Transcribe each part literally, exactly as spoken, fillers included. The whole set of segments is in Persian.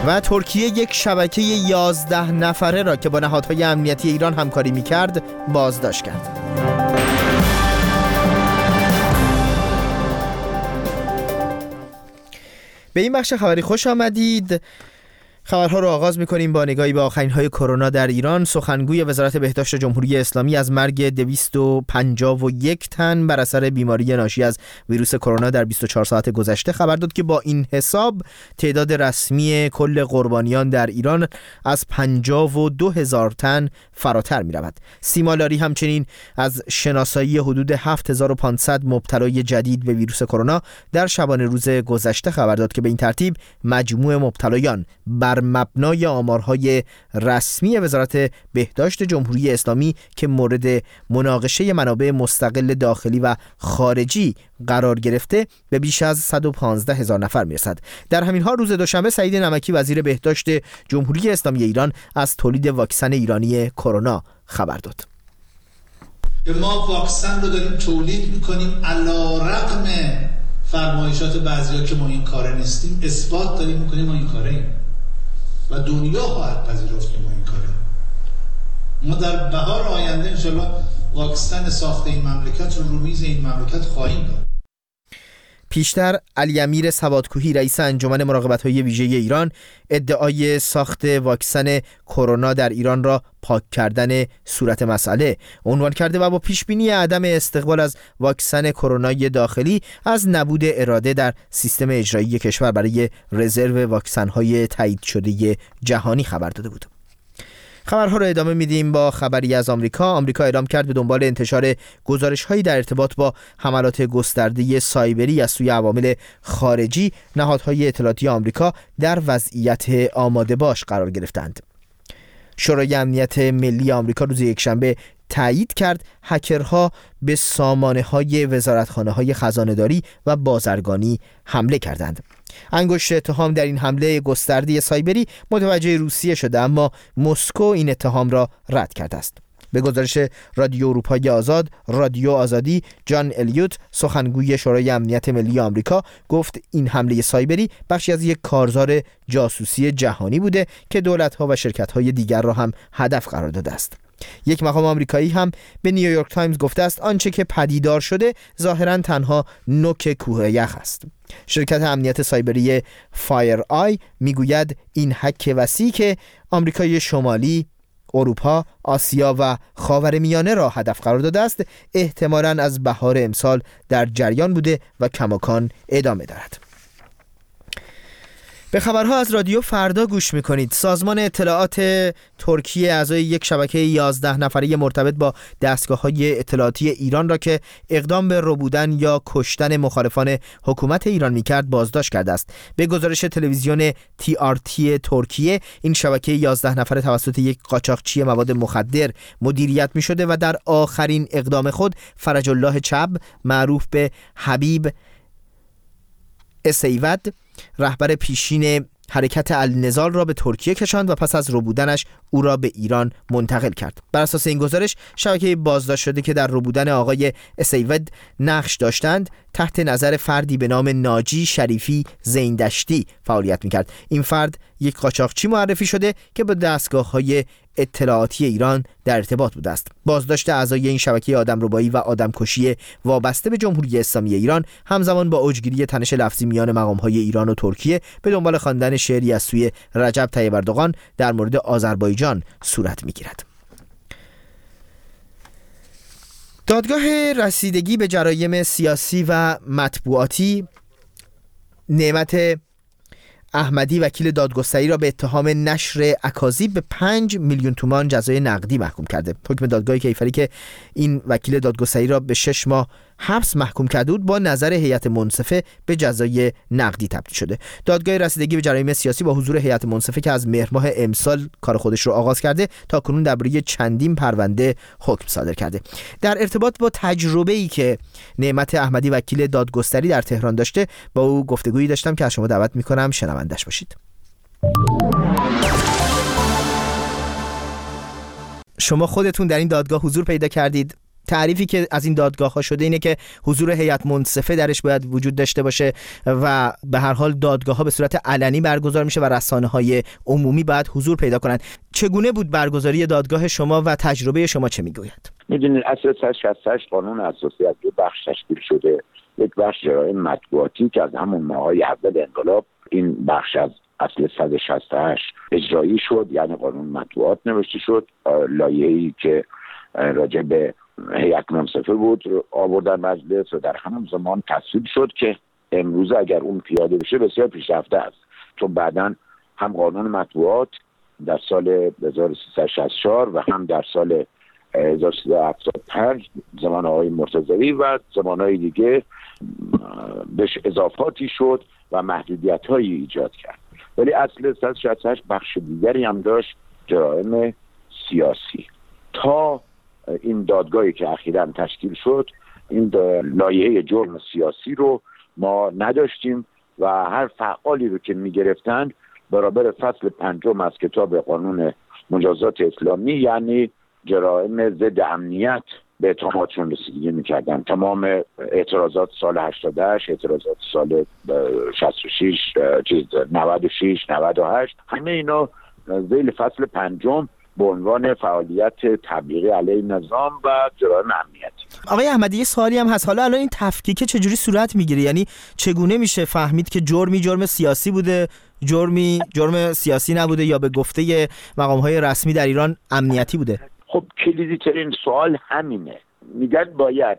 و ترکیه یک شبکه یازده نفره را که با نهادهای امنیتی ایران همکاری می‌کرد بازداشت کرد. به این بخش خبری خوش آمدید. خبرها رو آغاز می‌کنیم با نگاهی به آخرین‌های کرونا در ایران. سخنگوی وزارت بهداشت جمهوری اسلامی از مرگ دویست و پنجاه و یک تن بر اثر بیماری ناشی از ویروس کرونا در بیست و چهار ساعت گذشته خبر داد که با این حساب تعداد رسمی کل قربانیان در ایران از پنجاه و دو هزار تن فراتر می‌رود. سیما لاری همچنین از شناسایی حدود هفت هزار و پانصد مبتلای جدید به ویروس کرونا در شبانه روز گذشته خبر داد که به این ترتیب مجموع مبتلایان بر مبنای آمارهای رسمی وزارت بهداشت جمهوری اسلامی که مورد مناقشه منابع مستقل داخلی و خارجی قرار گرفته به بیش از صد و پانزده هزار نفر میرسد. در همین حال روز دوشنبه سعید نمکی وزیر بهداشت جمهوری اسلامی ایران از تولید واکسن ایرانی کرونا خبر داد. ما واکسن رو داریم تولید میکنیم علی‌رغم فرمایشات بعضیا که ما این کاره نیستیم، اثبات داریم میکنیم ما این کاره ایم و دنیا خواهد پذیرفت که ما این کاره. ما در بهار آینده انشالله واکسن ساخت این مملکت رو رو میز این مملکت خواهیم داد. پیشتر علی امیر سوادکوهی رئیس انجمن مراقبت‌های ویژه ایران ادعای ساخت واکسن کرونا در ایران را پاک کردن صورت مسئله عنوان کرده و با پیشبینی عدم استقبال از واکسن کرونای داخلی از نبود اراده در سیستم اجرایی کشور برای رزرو واکسن‌های تایید شده جهانی خبر داده بود. خبرها رو ادامه میدیم با خبری از آمریکا. آمریکا اعلام کرد به دنبال انتشار گزارش‌هایی در ارتباط با حملات گسترده سایبری از سوی عوامل خارجی، نهادهای اطلاعاتی آمریکا در وضعیت آماده باش قرار گرفتند. شورای امنیت ملی آمریکا روز یکشنبه تایید کرد هکرها به سامانه‌های وزارتخانه‌های خزانه‌داری و بازرگانی حمله کردند. انگشت اتهام در این حمله گسترده سایبری متوجه روسیه شده، اما مسکو این اتهام را رد کرده است. به گزارش رادیو اروپای آزاد، رادیو آزادی، جان الیوت سخنگوی شورای امنیت ملی آمریکا گفت این حمله سایبری بخشی از یک کارزار جاسوسی جهانی بوده که دولت‌ها و شرکت‌های دیگر را هم هدف قرار داده است. یک مقام آمریکایی هم به نیویورک تایمز گفته است آنچه که پدیدار شده ظاهراً تنها نوک کوه یخ است. شرکت امنیت سایبری فایر آی میگوید این هک وسیع که آمریکای شمالی، اروپا، آسیا و خاورمیانه را هدف قرار داده است احتمالاً از بهار امسال در جریان بوده و کماکان ادامه دارد. به خبرها از رادیو فردا گوش میکنید. سازمان اطلاعات ترکیه اعضای یک شبکه یازده نفره مرتبط با دستگاه‌های اطلاعاتی ایران را که اقدام به ربودن یا کشتن مخالفان حکومت ایران میکرد بازداشت کرده است. به گزارش تلویزیون تی آر تی ترکیه این شبکه یازده نفره توسط یک قاچاقچی مواد مخدر مدیریت میشده و در آخرین اقدام خود فرج الله چب معروف به حبیب اسیود رهبر پیشین حرکت النضال را به ترکیه کشاند و پس از ربودنش او را به ایران منتقل کرد. بر اساس این گزارش شبکه بازداشت شده که در ربودن آقای اسیود نقش داشتند تحت نظر فردی به نام ناجی شریفی زیندشتی فعالیت میکرد. این فرد یک قاچاقچی معرفی شده که با دستگاه‌های اطلاعاتی ایران در ارتباط بوده است. بازداشت اعضای این شبکه آدمربایی و آدمکشی وابسته به جمهوری اسلامی ایران همزمان با اوجگیری تنش لفظی میان مقام‌های ایران و ترکیه به دنبال خواندن شعری از سوی رجب طیب اردوغان در مورد آذربایجان صورت می‌گیرد. دادگاه رسیدگی به جرایم سیاسی و مطبوعاتی نعمت احمدی وکیل دادگستری را به اتهام نشر اکاذیب به پنج میلیون تومان جزای نقدی محکوم کرده. حکم دادگاه کیفری که این وکیل دادگستری را به شش ماه حبس محکوم کرده بود با نظر هیئت منصفه به جزای نقدی تبدیل شده. دادگاه رسیدگی به جرایم سیاسی با حضور هیئت منصفه که از مهر ماه امسال کار خودش رو آغاز کرده تا کنون درباره چندین پرونده حکم صادر کرده. در ارتباط با تجربه‌ای که نعمت احمدی وکیل دادگستری در تهران داشته با او گفتگویی داشتم که از شما دعوت می‌کنم شنوندش باشید. شما خودتون در این دادگاه حضور پیدا کردید، تعریفی که از این دادگاه ها شده اینه که حضور هیئت منصفه درش باید وجود داشته باشه و به هر حال دادگاه ها به صورت علنی برگزار میشه و رسانه های عمومی باید حضور پیدا کنند. چگونه بود برگزاری دادگاه شما و تجربه شما چه میگوید؟ میدونید اصل صد و شصت و هشت قانون اساسی از دو بخش تشکیل شده. یک بخش جرایم مطبوعاتی که از همون ماهای اول انقلاب این بخش از اصل صد و شصت و هشت اجرایی شد، یعنی قانون مطبوعات نوشته شد. لایحه‌ای که راجع به هیئت منصفه بود آوردن مجلس و در همون زمان تصویب شد که امروز اگر اون پیاده بشه بسیار پیشرفته است، چون بعداً هم قانون مطبوعات در سال هزار و سیصد و شصت و چهار و هم در سال هزار و سیصد و هفتاد و پنج زمان آقای مرتضوی و زمانهای دیگه بهش اضافاتی شد و محدودیت‌هایی ایجاد کرد. ولی اصل صد و شصت و هشت بخش دیگری هم داشت، جرایم سیاسی. تا این دادگاهی که اخیراً تشکیل شد این لایحه جرم سیاسی رو ما نداشتیم و هر فعالی رو که می‌گرفتند برابر فصل پنجم از کتاب قانون مجازات اسلامی، یعنی جرایم ضد امنیت، به اتهاماتشون رسیدگی میکردن. تمام اعتراضات سال هشتاد و هشت، اعتراضات سال شصت و شش، چیز نود و شش، نود و هشت، همه اینا ذیل فصل پنجم به عنوان فعالیت تبلیغی علیه نظام و جرایم امنیتی. آقای احمدی یه سوالی هم هست، حالا الان این تفکیک چجوری صورت میگیره؟ یعنی چگونه میشه فهمید که جرمی جرم سیاسی بوده، جرمی جرم سیاسی نبوده یا به گفته مقام‌های رسمی در ایران امنیتی بوده؟ خب کلیدی ترین سوال همینه. میگن باید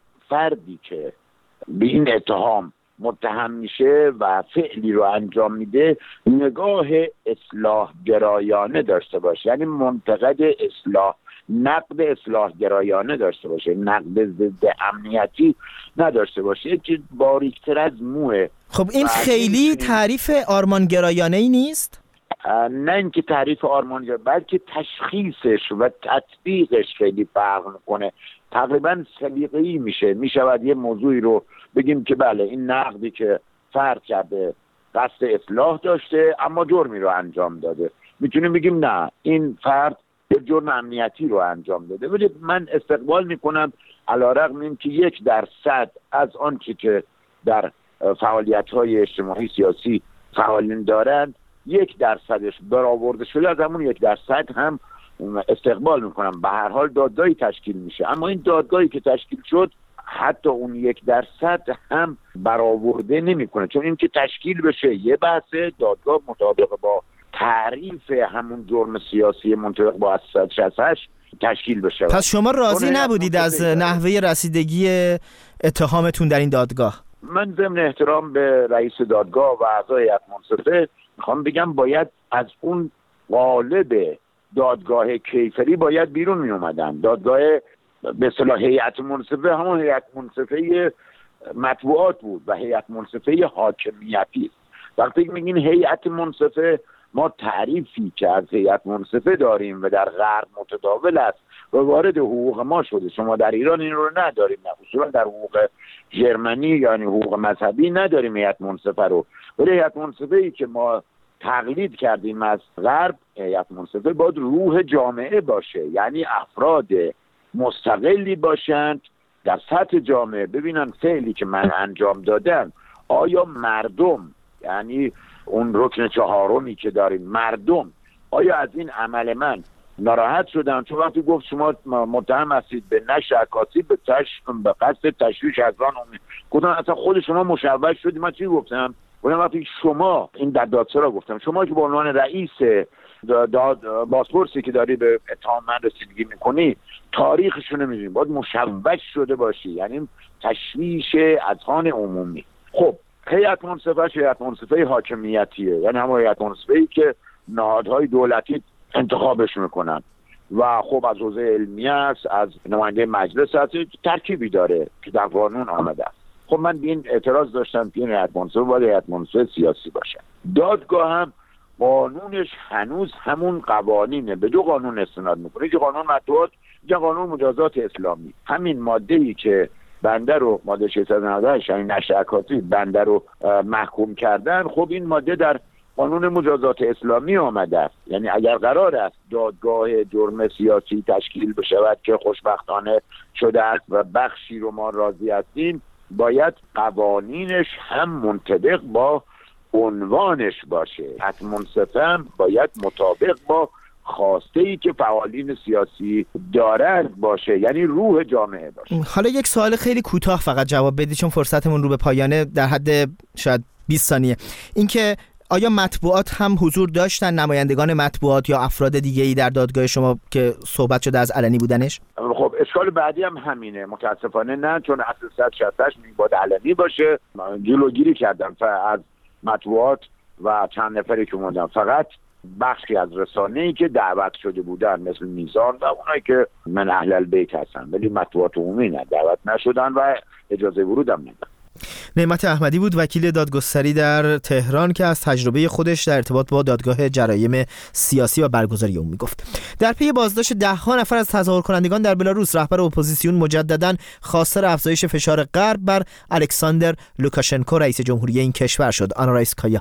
فردی که به این اتهام متهم میشه و فعلی رو انجام میده نگاه اصلاح گرایانه داشته باشه، یعنی منتقد اصلاح، نقد اصلاح گرایانه داشته باشه، نقد ضد امنیتی نداشته باشه. یکی باریکتر از موه. خب این خیلی تعریف آرمانگرایانه ای نیست؟ نه اینکه تعریف آرمانگرایانه، بلکه تشخیصش و تطبیقش خیلی فرق میکنه. تقریبا سلیقه‌ای میشه میشود یه موضوعی رو بگیم که بله این نقدی که فرد کرده قصد اصلاح داشته اما جرمی رو انجام داده. میتونیم بگیم نه این فرد یه جرم امنیتی رو انجام داده. ولی من استقبال میکنم علیرغم این که یک درصد از آنچه که در فعالیت‌های اجتماعی سیاسی فعالین دارند یک درصدش برآورده شده، از همون یک درصد هم استقبال میکنم. به هر حال دادگاهی تشکیل میشه، اما این دادگاهی که تشکیل شد حتی اون یک درصد هم برآورده نمیکنه، چون این که تشکیل بشه یه بحثه، دادگاه مطابق با تعریف همون جرم سیاسی منطبق با صد و شصت و هشت تشکیل بشه. پس شما راضی نبودید از نحوه رسیدگی اتهامتون در این دادگاه؟ من ضمن احترام به رئیس دادگاه و اعضای هیئت منصفه میخوام بگم باید از اون قالب دادگاه کیفری باید بیرون می اومدن. دادگاه به اصطلاح هیئت منصفه همون هیئت منصفه مطبوعات بود و هیئت منصفه حاکمیتی. وقتی میگین هیئت منصفه، ما تعریفی که از هیئت منصفه داریم و در غرب متداول است و وارد حقوق ما شده. شما در ایران این رو نداریم، نه اصولا در حقوق ژرمنی یعنی حقوق مذهبی نداریم هیئت منصفه رو. ولی هیئت منصفه ای که ما تقلید کردیم از غرب، هیئت منصفه باید روح جامعه باشه، یعنی افراد مستقلی باشند در سطح جامعه، ببینن فعلی که من انجام دادم آیا مردم، یعنی اون رکن چهارمی که داریم، مردم آیا از این عمل من ناراحت شدن؟ چون وقتی گفت شما متهم هستید به نشر عکاسی به تش به قصد تشویش اذهان عمومی، گفتم اصلا خود شما مشوش شدید. من چی گفتم؟ گفتم وقتی شما این در دادسرا گفتم شما که به عنوان رئیس داد بازپرسی که داری به اتهام من رسیدگی میکنی تاریخشو نمیدونی، باید مشوش شده باشی، یعنی تشویش اذهان عمومی. خب هیئت منصفه هیئت منصفه حاکمیتیه، یعنی همون هیئت منصفه‌ای که نهادهای دولتی انتخابش میکنن و خب از حوزه علمی است، از نماینده مجلس است، ترکیبی داره که در قانون آمده است. خب من به این اعتراض داشتم که این هیئت منصفه باید هیئت منصفه سیاسی باشه. دادگاه هم قانونش هنوز همون قوانینه، به دو قانون استناد میکنه، یکی قانون مطبوعات، یکی قانون مجازات اسلامی. همین ماده‌ای که بنده رو ماده ششصد و نود و هشت یعنی نشر عکاسی بنده رو محکوم کردن، خب این ماده در قانون مجازات اسلامی آمده است. یعنی اگر قرار است دادگاه جرم سیاسی تشکیل بشود که خوشبختانه شده است و بخشی رو ما راضی هستیم، باید قوانینش هم منطبق با عنوانش باشه. حتم منصفه هم باید مطابق با خواسته ای که فعالین سیاسی دارند باشه، یعنی روح جامعه باشه. حالا یک سوال خیلی کوتاه فقط جواب بدید چون فرصتمون رو به پایانه، در حد شاید بیست ثانیه. اینکه آیا مطبوعات هم حضور داشتن، نمایندگان مطبوعات یا افراد دیگه‌ای در دادگاه شما که صحبت شده از علنی بودنش؟ خب اشکال بعدی هم همینه، متاسفانه نه، چون اصل صد و شصت و هشت میباید علنی باشه. جلوگیری کردن از مطبوعات و چند نفری که اومدن، فقط بخشی از رسانه‌ای که دعوت شده بودن مثل میزان و اونایی که من اهل البیت هستن، ولی مطبوعات عمومی نه دعوت نشدن و اجازه ورود هم ندادن. نعمت احمدی بود، وکیل دادگستری در تهران، که از تجربه خودش در ارتباط با دادگاه جرایم سیاسی و برگزاری اون میگفت. در پی بازداشت ده ها نفر از تظاهر کنندگان در بلاروس، رهبر اپوزیسیون مجدداً خواستار افزایش فشار غرب بر الکساندر لوکاشنکو رئیس جمهوری این کشور شد. آنا رایسکایا.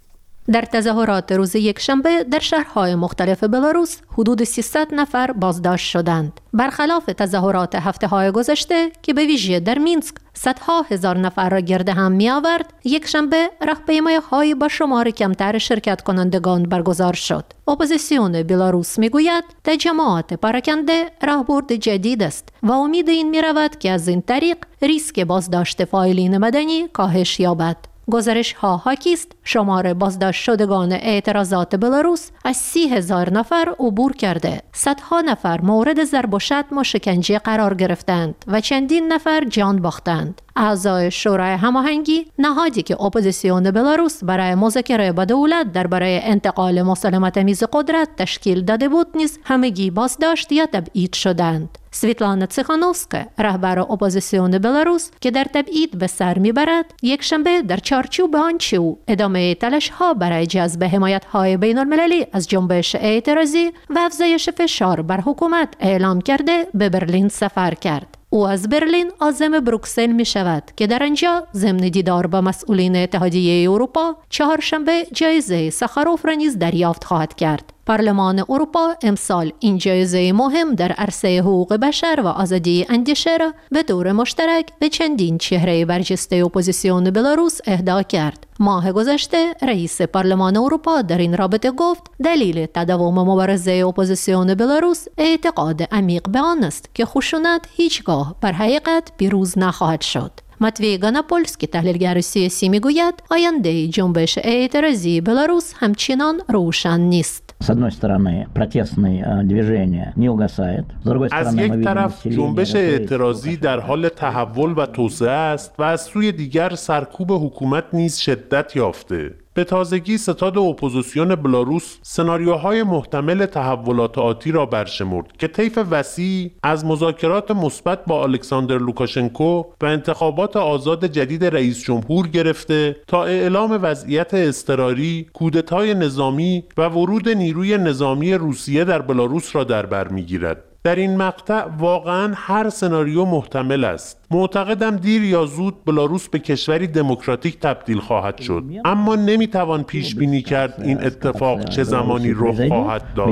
در تظاهرات روز یکشنبه در شهرهای مختلف بلاروس حدود سیصد نفر بازداشت شدند. برخلاف تظاهرات هفته‌های گذشته که به ویژه در مینسک صدها هزار نفر را گرد هم می آورد، یکشنبه راهپیمایی‌های با شمار کمتر شرکت کنندگان برگزار شد. اپوزیسیون بلاروس می گوید تجمعات پراکنده راهبرد جدید است و امید این می رود که از این طریق ریسک بازداشت فاعلین مدنی کاهش یابد. گزارش ها حاکی است شمار بازداشت شدگان اعتراضات بلاروس از سی هزار نفر عبور کرده. صدها نفر مورد ضرب و شتم و شکنجه قرار گرفتند و چندین نفر جان باختند. اعضای شورای هماهنگی، نهادی که اپوزیسیون بلاروس برای مذاکره با دولت درباره انتقال مسالمت‌آمیز قدرت تشکیل داده بود، نیز همگی بازداشت یا تبعید شدند. سویتلانا تسیخانوفسکا، رهبر اپوزیسیون بلاروس که در تبعید به سر میبرد، یک شنبه در چارچوب آنچه او ادامه تلاش‌ها برای جذب حمایت‌های بین‌المللی از جنبش اعتراضی و افزایش فشار بر حکومت اعلام کرده به برلین سفر کرد. او از برلین عازم بروکسل می شود که در آنجا ضمن دیدار با مسئولین اتحادیه اروپا چهارشنبه جایزه ساخاروف را نیز دریافت خواهد کرد. پارلمان اروپا امسال این جایزه مهم در عرصه حقوق بشر و آزادی اندیشه را به طور مشترک به چندین چهره برجسته اپوزیسیون بلاروس اهدا کرد. ماه گذشته رئیس پارلمان اروپا در این رابطه گفت دلیل تداوم مبارزه اپوزیسیون بلاروس اعتقاد عمیق به آن است که خشونت هیچگاه بر حقیقت پیروز نخواهد شد. ماتوی گاناپولسکی، تحلیلگر سیاسی، میگوید آینده جنبش اعتراضی بلاروس همچنان روشن نیست. С одной стороны, протестное движение не угасает. С другой стороны, از یک طرف جنبش اعتراضی در حال تحول و توسعه است و از سوی دیگر سرکوب حکومت نیز شدت یافته. به تازگی ستاد اپوزیسیون بلاروس سناریوهای محتمل تحولات آتی را برشمرد که طیف وسیع از مذاکرات مثبت با الکساندر لوکاشنکو و انتخابات آزاد جدید رئیس جمهور گرفته تا اعلام وضعیت اضطراری، کودتای نظامی و ورود نیروی نظامی روسیه در بلاروس را در بر می‌گیرد. در این مقطع واقعاً هر سناریو محتمل است. معتقدم دیر یا زود بلاروس به کشوری دموکراتیک تبدیل خواهد شد، اما نمیتوان پیش بینی کرد این اتفاق چه زمانی رخ خواهد داد.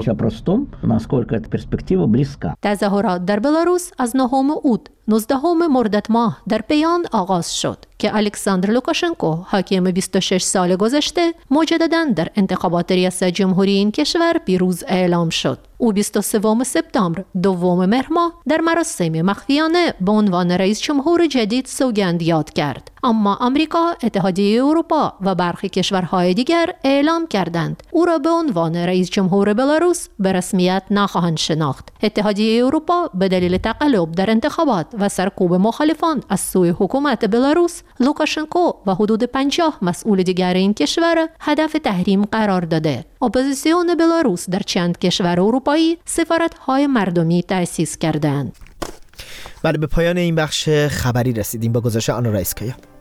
تظاهرات در بلاروس از نهم اوت نوزدهم مرداد ماه در پیان آغاز شد که الکساندر لوکاشنکو، حاکم بیست و شش سال گذشته، مجدداً در انتخابات ریاست جمهوری این کشور پیروز اعلام شد. او بیست و سوم سپتامبر، دوم مهر ماه، در مراسم مخفیانه به عنوان رئیس جمهور جدید سوگند یاد کرد. اما آمریکا، اتحادیه اروپا و برخی کشورهای دیگر اعلام کردند او را به عنوان رئیس جمهور بلاروس به رسمیت نخواهند شناخت. اتحادیه اروپا به دلیل تقلب در انتخابات و سرکوب مخالفان از سوی حکومت بلاروس، لوکاشنکو و حدود پنجاه مسئول دیگر این کشور هدف تحریم قرار داده. اپوزیسیون بلاروس در چند کشور اروپایی سفارت‌های مردمی تأسیس کردند. بله، به پایان این بخش خبری رسیدیم با گزارش آنا رایسکایا.